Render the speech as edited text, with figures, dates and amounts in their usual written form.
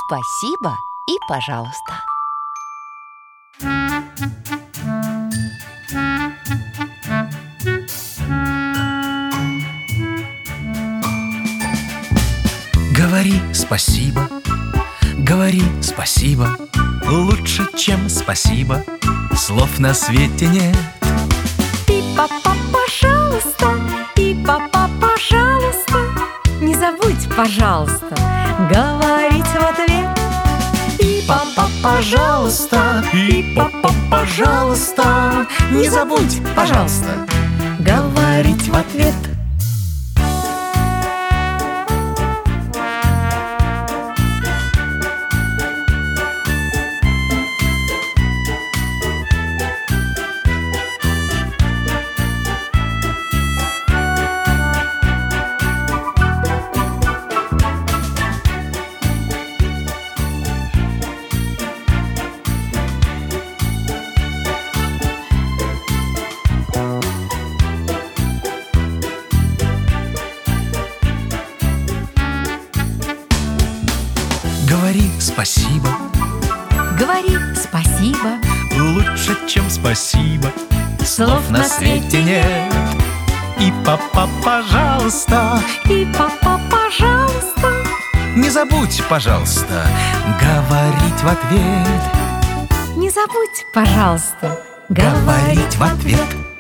спасибо и пожалуйста. Говори спасибо, говори спасибо. Лучше, чем спасибо, слов на свете нет. Пи-па-па, пожалуйста, пи-па-па, пожалуйста. Не забудь, пожалуйста, говорить в ответ. Пи-па-па, пожалуйста, пи-па-па, пожалуйста. Не забудь, пожалуйста, говорить в ответ. Говори спасибо, Говори спасибо, лучше, чем спасибо, слов на свете нет. И папа, пожалуйста, пи-па-па, пожалуйста. не забудь, пожалуйста, говорить в ответ. Не забудь, пожалуйста, Говорить в ответ.